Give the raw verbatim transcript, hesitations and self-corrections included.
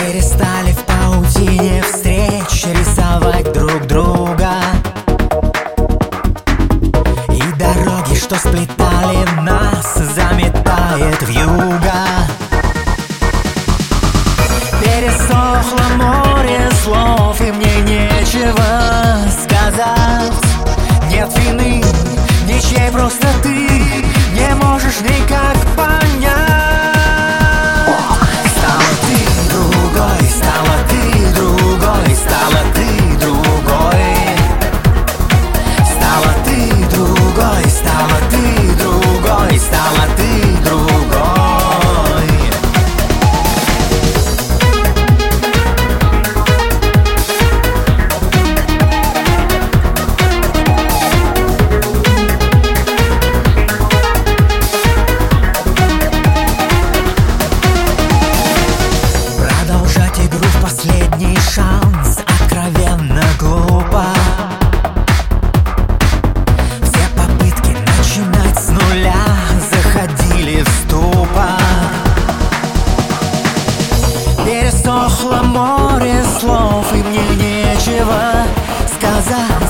Перестали в паутине встреч рисовать друг друга, и дороги, что сплетали нас, заметает вьюга. Пересохло море слов, и мне нечего сказать. Нет вины, ничьей, просто ты не можешь никак понять. Стала ты другой, стала ты другой, стала ты другой. Стала ты другой, стала ты другой, стала ты другой. Последний шанс, откровенно глупо. Все попытки начинать с нуля заходили в ступор. Пересохло море слов, и мне нечего сказать.